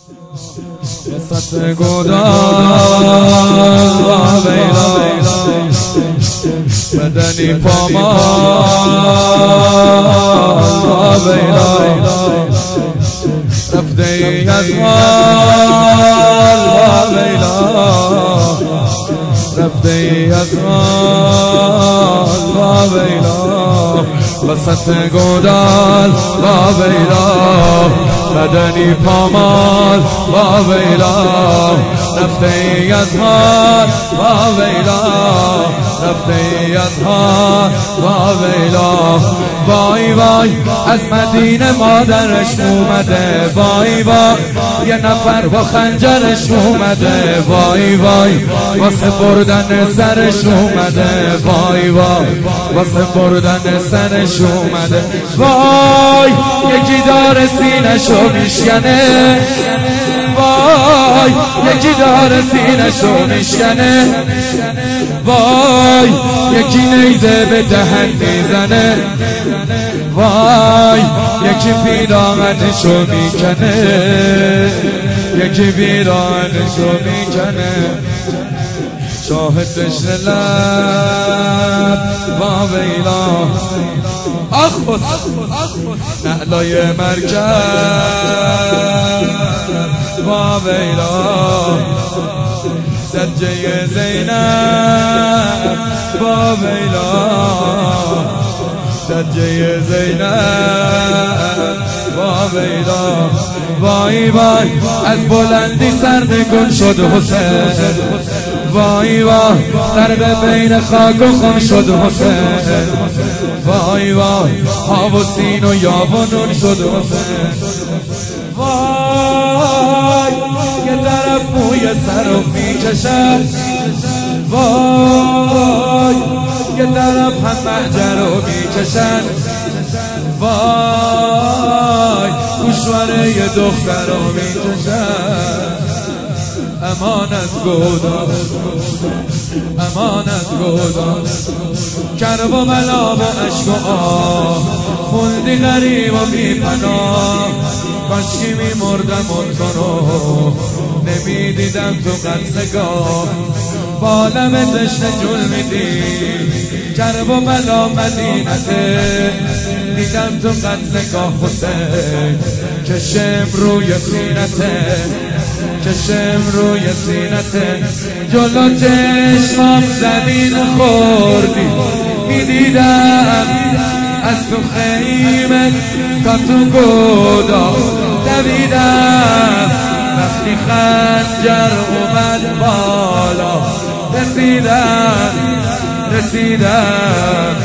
وسط گودال و ویلا بدنی پامال و ویلا رفته ای از حال و ویلا رفته ای از حال و ویلا وسط گودال و ویلا بدنی پامال و ویلا رفته ای از حال و ویلا رفته ای از حال و ویلا وای وای از مدینه مادرش اومده وای وای یه نفر با خنجرش اومده وای وای واسه بردن سرش اومده وای وای واسه بردن سرش اومده وای یکی داره سینه‌شو میشکنه وای یکی داره سینه‌شو میشکنه وای یکی نیزه به دهن میزنه وای یکی پیراهنشو میکنه یکی پیراهنشو میکنه شاهدش لب و ویلا آخ نعلای مرکب و ویلا سجه زینب و ویلا سجه زینب و ویلا وای وای از بلندی سرنگون شد حسین وای وای در بین خاک و خون شد حسین وای وای آب و سین و یاب و نون شد حسین وای یه طرف موی سر رو میکشد وای یه طرف هم محجر رو میکشن وای گوشواره یه دختر رو میکشن امان از گودال امان از گودال کرب و بلا و عشق و آه موندی غریب و بی پناه کاشکی میمردم اون تو رو نمیدیدم تو قد نگاه بالم تشنه جل میدی کرب و بلا مدینته دیدم تو قد نگاه حسین کشم روی سینته کشم روی سینته جلو چشمام زمین خوردی میدیدم از تو خیمه تا تو گودا دویدم وقتی خنجر اومد بالا رسیدم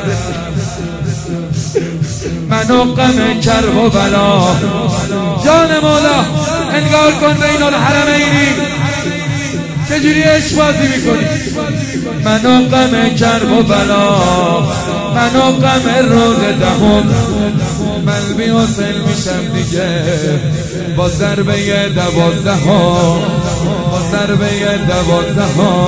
منو غم کرب و بلا جان مولا انگار کن بین الحرمینی چجوری عشق بازی میکنی منو غم کرب و بلا منو غم روز دهم ملبی حسین میشم دیگه با ضربه 12 با ضربه 12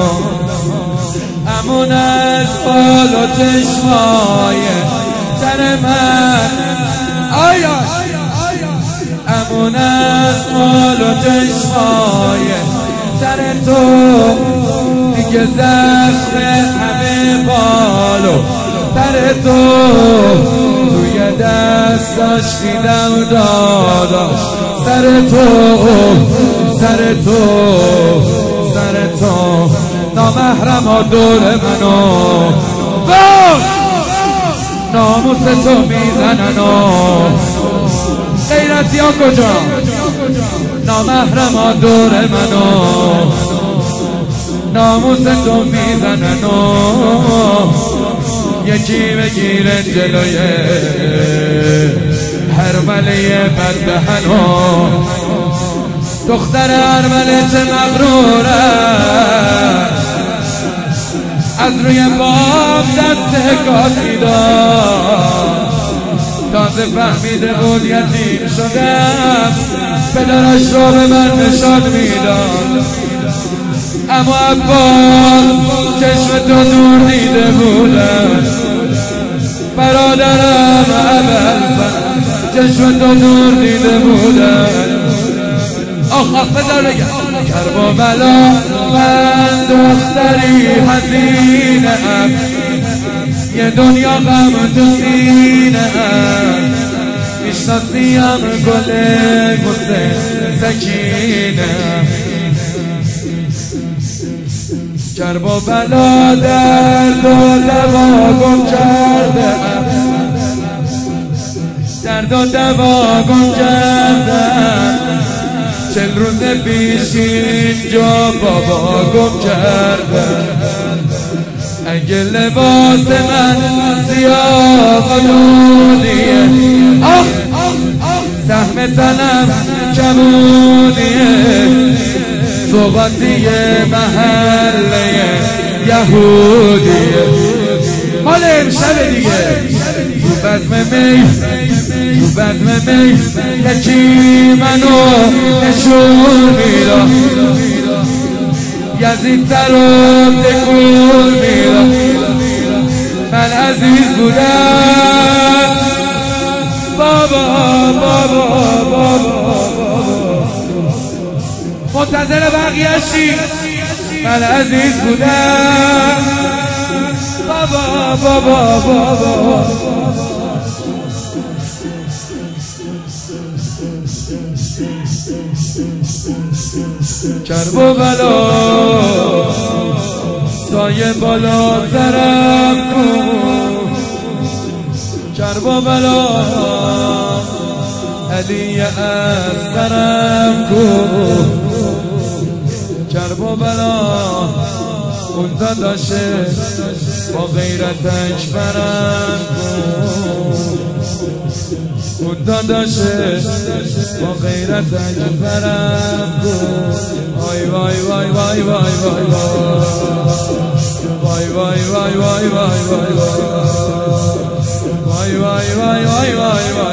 امون از بال و چشمای سر من آیا امون از بال و چشمای سر تو دیگه زخم همه بالو سر تو توی دستاش دیدم داداش سر تو نامحرم ها دور منو ناموس تو میزنن غیرتی ها کجا نامحرم ها دور منو ناموس تو میزنن یکی بگیره جلوی هرمله بددهنو دختر هرمله چه مغروره از روی باب دست کاتی داد تازه فهمیده بود یتیم شدم پدرش رو به من نشان میداد اما عباس چشم تو دور دیده بودم برادرم اول چشم تو دور دیده بودم بذار بگم کربلا من دختری حزینه ام یه دنیا غم تو سینه ام میشناسیم گل سکینه کربلا درد و دوا گم کرده درد و دوا گم کردم 40 روز پیش اینجا بابا گم کردم اگه لباس من سیاه و نونیه سهم تنم کمونیه صحبتی محله یهودیه مال امشب دیگه تو بزم می یکی منو نشون میدا یزید تر و تکون میدا من عزیز بودم بابا منتظر بقیه‌شی من عزیز بودم بابا کرب و بلا سایه بالا سرم کن کرب و بلا علی از سرم کن کرب و بلا اون داداشه با غیرتش برم کن اون داداشه با غیرتش برم کن وای وای وای وای وای وای وای وای وای وای وای وای وای وای وای وای وای وای